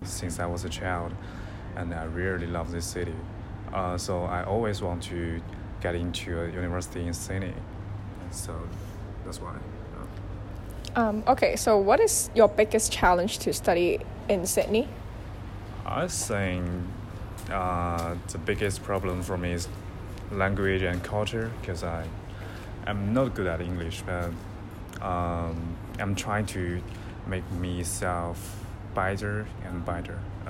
since I was a child, and I really love this city. So I always want to get into a university in Sydney. So that's why. Okay, so what is your biggest challenge to study in Sydney? I think the biggest problem for me is language and culture, because I'm not good at English, but I'm trying to make myself better and better.